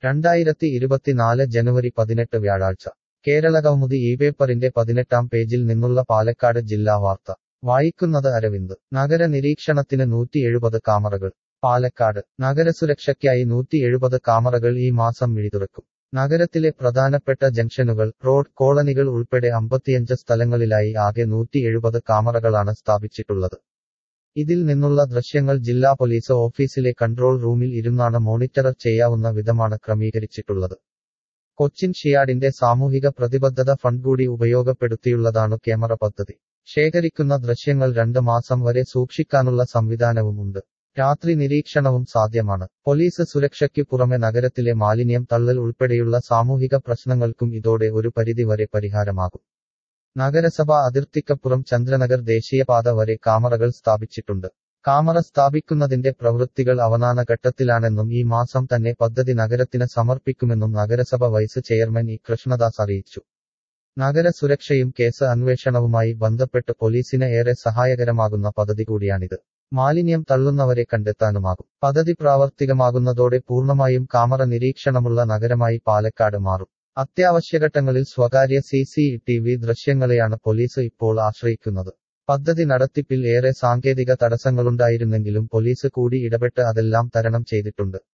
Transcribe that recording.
2024 ജനുവരി 18 വ്യാഴാഴ്ച കേരളകൗമുദി ഇപേപ്പറിന്റെ 18-ാം പേജിൽ നിന്നുള്ള പാലക്കാട് ജില്ലാ വാർത്ത വായിക്കുന്നത് അരവിന്ദ്. നഗര നിരീക്ഷണത്തിന് 170 കാമറകൾ. പാലക്കാട് നഗരസുരക്ഷയ്ക്കായി 170 കാമറകൾ ഈ മാസം മിഴിതുറക്കും. നഗരത്തിലെ പ്രധാനപ്പെട്ട ജംഗ്ഷനുകൾ, റോഡ്, കോളനികൾ ഉൾപ്പെടെ 55 സ്ഥലങ്ങളിലായി ആകെ 170 കാമറകളാണ് സ്ഥാപിച്ചിട്ടുള്ളത്. ഇതിൽ നിന്നുള്ള ദൃശ്യങ്ങൾ ജില്ലാ പോലീസ് ഓഫീസിലെ കൺട്രോൾ റൂമിൽ ഇരുന്നാണ് മോണിറ്റർ ചെയ്യാവുന്ന വിധമാണ് ക്രമീകരിച്ചിട്ടുള്ളത്. കൊച്ചിൻ ഷിയാഡിന്റെ സാമൂഹിക പ്രതിബദ്ധത ഫണ്ട് കൂടി ഉപയോഗപ്പെടുത്തിയുള്ളതാണു ക്യാമറ പദ്ധതി. ശേഖരിക്കുന്ന ദൃശ്യങ്ങൾ 2 മാസം വരെ സൂക്ഷിക്കാനുള്ള സംവിധാനവും ഉണ്ട്. രാത്രി നിരീക്ഷണവും സാധ്യമാണ്. പോലീസ് സുരക്ഷയ്ക്കു പുറമെ നഗരത്തിലെ മാലിന്യം തള്ളൽ ഉൾപ്പെടെയുള്ള സാമൂഹിക പ്രശ്നങ്ങൾക്കും ഇതോടെ ഒരു പരിധി വരെ പരിഹാരമാകും. നഗരസഭാ അതിർത്തിക്കപ്പുറം ചന്ദ്രനഗർ ദേശീയപാത വരെ കാമറകൾ സ്ഥാപിച്ചിട്ടുണ്ട്. കാമറ സ്ഥാപിക്കുന്നതിന്റെ പ്രവൃത്തികൾ അവസാന ഘട്ടത്തിലാണെന്നും ഈ മാസം തന്നെ പദ്ധതി നഗരത്തിന് സമർപ്പിക്കുമെന്നും നഗരസഭ വൈസ് ചെയർമാൻ ഇ കൃഷ്ണദാസ് അറിയിച്ചു. നഗര സുരക്ഷയും കേസ് അന്വേഷണവുമായി ബന്ധപ്പെട്ട് പോലീസിന് ഏറെ സഹായകരമാകുന്ന പദ്ധതി കൂടിയാണിത്. മാലിന്യം തള്ളുന്നവരെ കണ്ടെത്താനുമാകും. പദ്ധതി പ്രാവർത്തികമാകുന്നതോടെ പൂർണ്ണമായും കാമറ നിരീക്ഷണമുള്ള നഗരമായി പാലക്കാട് മാറും. അത്യാവശ്യഘട്ടങ്ങളിൽ സ്വകാര്യ CCTV ദൃശ്യങ്ങളെയാണ് പോലീസ് ഇപ്പോൾ ആശ്രയിക്കുന്നത്. പദ്ധതി നടത്തിപ്പിൽ ഏറെ സാങ്കേതിക തടസ്സങ്ങളുണ്ടായിരുന്നെങ്കിലും പോലീസ് കൂടി ഇടപെട്ട് അതെല്ലാം തരണം ചെയ്തിട്ടുണ്ട്.